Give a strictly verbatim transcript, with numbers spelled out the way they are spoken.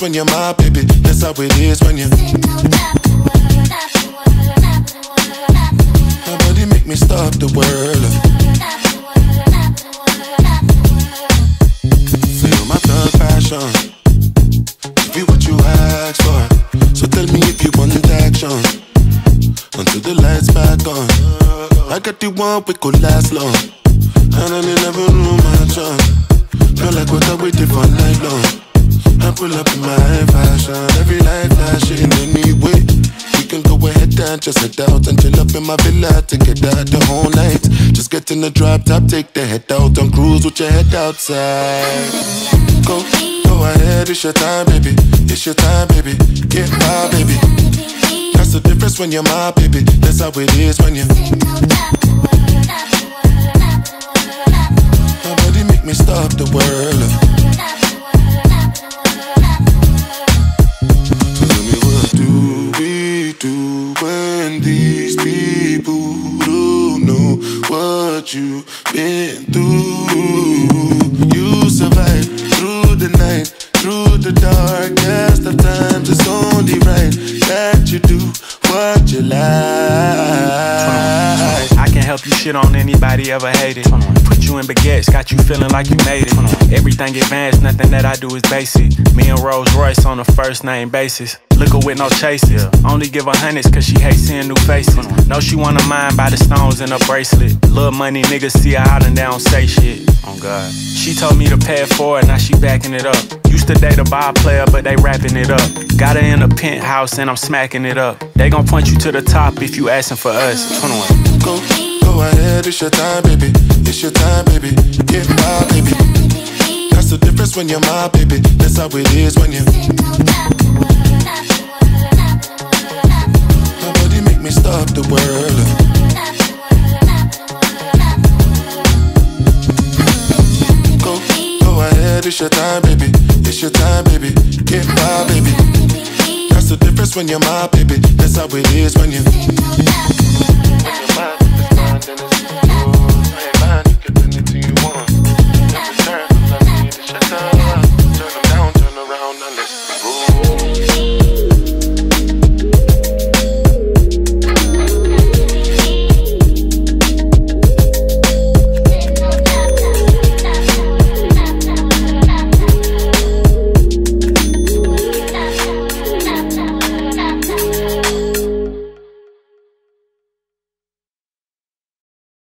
when you're my baby. That's how it is when you. My body make me stop the world. Feel my thug passion. Give you what you ask for. So tell me if you want action. Until the lights back on. I got the one we could last long. And I never knew my chance. Feel like what I waited for night long. I pull up in my fashion. Every life flashing anyway. We can go ahead and just head out and chill up in my villa to get out the whole night. Just get in the drop top, take the head out and cruise with your head outside. Go, go ahead, it's your time, baby. It's your time, baby. Get my baby. That's the difference when you're my baby. That's how it is when you. My body make me stop the world. So tell me, what do we do when these people don't know what you've been through? You survive through the night, through the darkest of times. It's only right that you do what you like. I can help you shit on anybody ever hated. Put you in baguettes, got you feeling like you made it. Everything advanced, nothing that I do is basic. Me and Rolls Royce on a first name basis. Liquor with no chases. Only give her hundreds cause she hates seeing new faces. Know she wanna mind by the stones in her bracelet. Little money niggas see her out and they don't say shit. Oh God. She told me to pay it forward, now she backing it up. Used to date a ball player, but they wrapping it up. Got her in a penthouse and I'm smacking it up. They gon' point you to the top if you asking for us. twenty-one. Go, go ahead, it's your time, baby. It's your time, baby. Get my baby. That's the difference when you're my baby. That's how it is when you. My body make me stop the world. Go, go ahead, it's your time, baby. It's your time, baby. Get my baby. That's the difference when you're my baby. That's how it is when you. When you're mine, it's mine, then it's yours. I ain't mine, you can bring it to you want. In return, I need to shut down.